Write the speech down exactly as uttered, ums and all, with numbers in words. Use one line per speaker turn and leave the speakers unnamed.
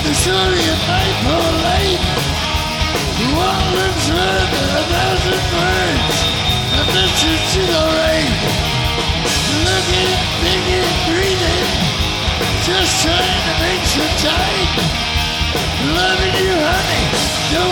The story of my poor life. Walden's heard a thousand words. A message to the right. Looking, thinking, breathing. Just trying to make some time. Loving you, honey. Don't